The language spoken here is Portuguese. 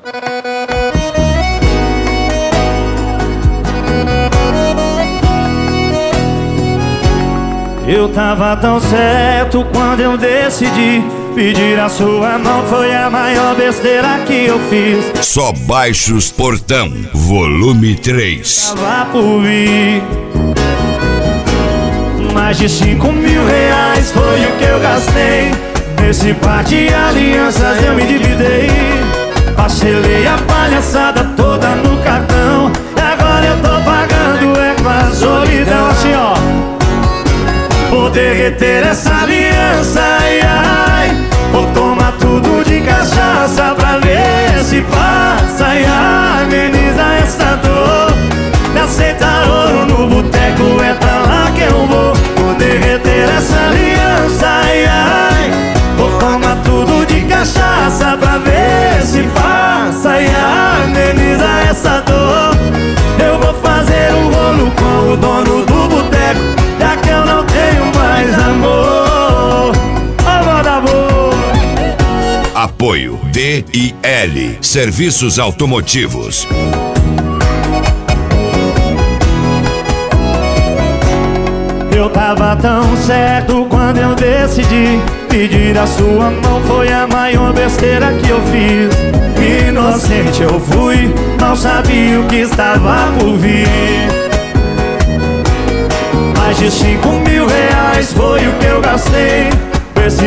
Eu tava tão certo quando eu decidi pedir a sua mão, foi a maior besteira que eu fiz. Só Baixos Portão, volume 3. Tava por vir. Mais de 5 mil reais foi o que eu gastei. Nesse par de alianças eu me dividei. Parcelei a palhaçada toda no cartão, e agora eu tô pagando é com a solidão. Assim ó, vou derreter essa aliança, ai, ai. Vou tomar tudo de cachaça pra ver se passa, ai, ai. Ameniza essa dor. Me aceitar ouro no boteco, é pra lá que eu vou. Vou derreter essa aliança, ai, ai. Vou tomar tudo de cachaça pra ver se passa, ai, ai. Ameniza essa dor. Eu vou fazer um rolo com o dono do boteco, já que eu não tenho mais amor. Ó, moda boa. Apoio DIL Serviços Automotivos. Eu tava tão certo quando eu decidi pedir a sua mão, foi a maior besteira que eu fiz. Inocente eu fui, não sabia o que estava por vir. Mais de 5 mil reais foi o que eu gastei.